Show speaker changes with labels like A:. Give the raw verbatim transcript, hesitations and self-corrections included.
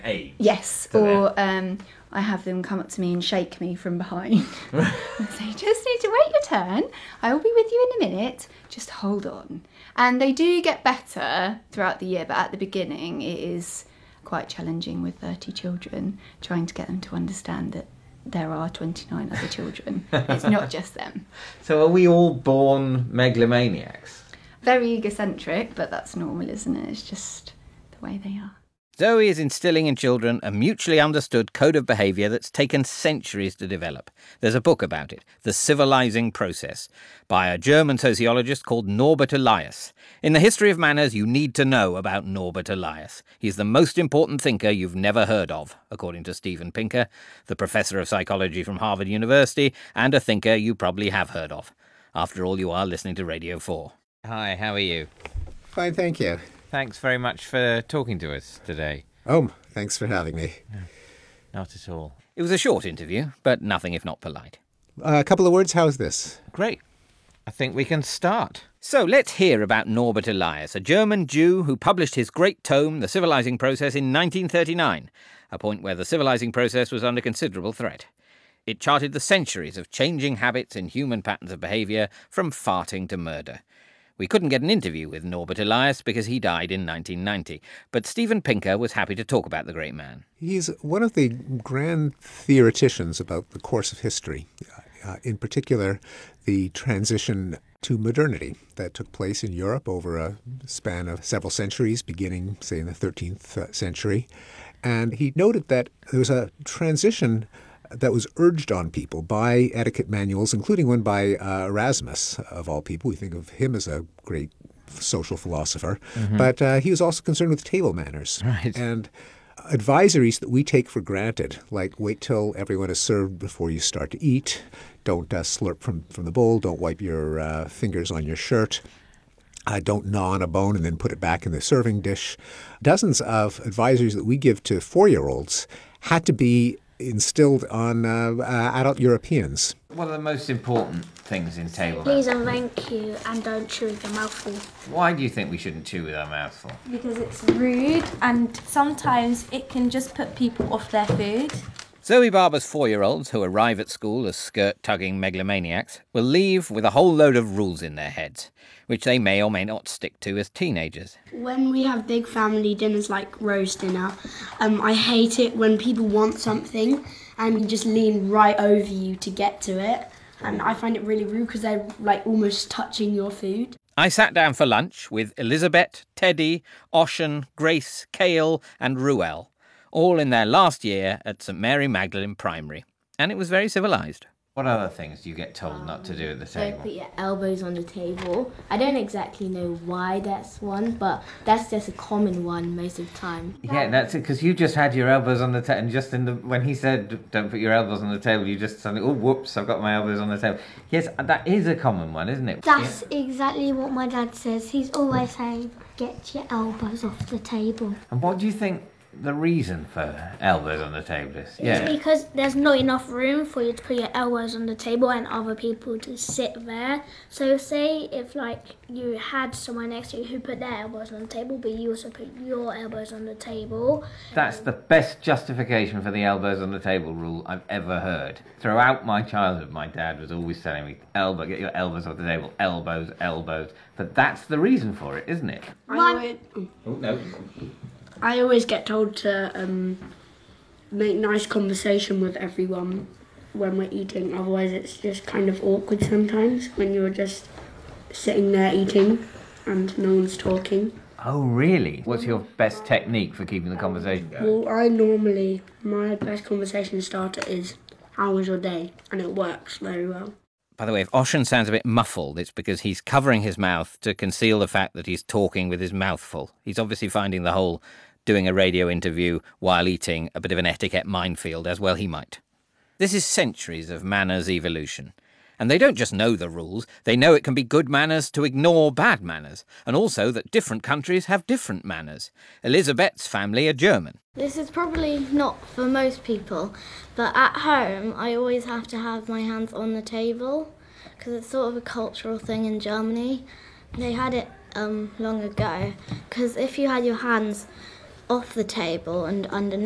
A: age.
B: Yes, or um, I have them come up to me and shake me from behind. And say, you just need to wait your turn. I will be with you in a minute. Just hold on. And they do get better throughout the year, but at the beginning it is quite challenging with thirty children, trying to get them to understand that there are twenty-nine other children. It's not just them.
A: So are we all born megalomaniacs?
B: Very egocentric, but that's normal, isn't it? It's just the way they are.
C: Zoe is instilling in children a mutually understood code of behaviour that's taken centuries to develop. There's a book about it, The Civilizing Process, by a German sociologist called Norbert Elias. In the history of manners, you need to know about Norbert Elias. He's the most important thinker you've never heard of, according to Steven Pinker, the professor of psychology from Harvard University, and a thinker you probably have heard of. After all, you are listening to Radio four. Hi, how are you?
D: Fine, thank you.
C: Thanks very much for talking to us today.
D: Oh, thanks for having me.
C: Not at all. It was a short interview, but nothing if not polite.
D: Uh, a couple of words, how's this?
C: Great. I think we can start. So let's hear about Norbert Elias, a German Jew who published his great tome, The Civilizing Process, in nineteen thirty-nine, a point where the civilizing process was under considerable threat. It charted the centuries of changing habits in human patterns of behaviour, from farting to murder. We couldn't get an interview with Norbert Elias because he died in nineteen ninety, but Steven Pinker was happy to talk about the great man.
D: He's one of the grand theoreticians about the course of history, uh, in particular the transition to modernity that took place in Europe over a span of several centuries, beginning, say, in the thirteenth century. And he noted that there was a transition that was urged on people by etiquette manuals, including one by uh, Erasmus, of all people. We think of him as a great social philosopher. Mm-hmm. But uh, he was also concerned with table manners.
C: Right.
D: And advisories that we take for granted, like wait till everyone is served before you start to eat, don't uh, slurp from, from the bowl, don't wipe your uh, fingers on your shirt, uh, don't gnaw on a bone and then put it back in the serving dish. Dozens of advisories that we give to four-year-olds had to be instilled on uh, uh, adult Europeans.
A: What are the most important things in table
E: Please
A: manners?
E: and thank you, and don't chew with your mouth full.
A: Why do you think we shouldn't chew with our mouth full?
F: Because it's rude, and sometimes it can just put people off their food.
C: Zoe Barber's four-year-olds, who arrive at school as skirt-tugging megalomaniacs, will leave with a whole load of rules in their heads, which they may or may not stick to as teenagers.
G: When we have big family dinners like Rose dinner, um, I hate it when people want something and just lean right over you to get to it. And I find it really rude because they're like almost touching your food.
C: I sat down for lunch with Elizabeth, Teddy, Ocean, Grace, Kale and Ruel, all in their last year at St Mary Magdalene Primary, and it was very civilised.
A: What other things do you get told um, not to do at the table?
E: Don't put your elbows on the table. I don't exactly know why that's one, but that's just a common one most of the time.
A: Yeah, that's it, because you just had your elbows on the table, and just in the when he said don't put your elbows on the table, you just suddenly, oh, whoops, I've got my elbows on the table. Yes, that is a common one, isn't it?
E: That's yeah. exactly what my dad says. He's always saying, get your elbows off the table.
A: And what do you think the reason for elbows on the table is?
E: Yeah. It's because there's not enough room for you to put your elbows on the table and other people to sit there. So say if like you had someone next to you who put their elbows on the table, but you also put your elbows on the table.
A: That's the best justification for the elbows on the table rule I've ever heard. Throughout my childhood, my dad was always telling me, elbow, get your elbows on the table, elbows, elbows. But that's the reason for it, isn't it?
G: I always,
A: oh, no.
G: I always get told to um, make nice conversation with everyone when we're eating. Otherwise, it's just kind of awkward sometimes when you're just sitting there eating and no one's talking.
A: Oh, really? What's your best technique for keeping the conversation going?
G: Well, I normally, my best conversation starter is, how was your day? And it works very well.
C: By the way, if Ocean sounds a bit muffled, it's because he's covering his mouth to conceal the fact that he's talking with his mouth full. He's obviously finding the whole doing a radio interview while eating a bit of an etiquette minefield, as well he might. This is centuries of manners evolution. And they don't just know the rules, they know it can be good manners to ignore bad manners, and also that different countries have different manners. Elizabeth's family are German.
E: This is probably not for most people, but at home I always have to have my hands on the table, because it's sort of a cultural thing in Germany. They had it um, long ago, because if you had your hands off the table and underneath,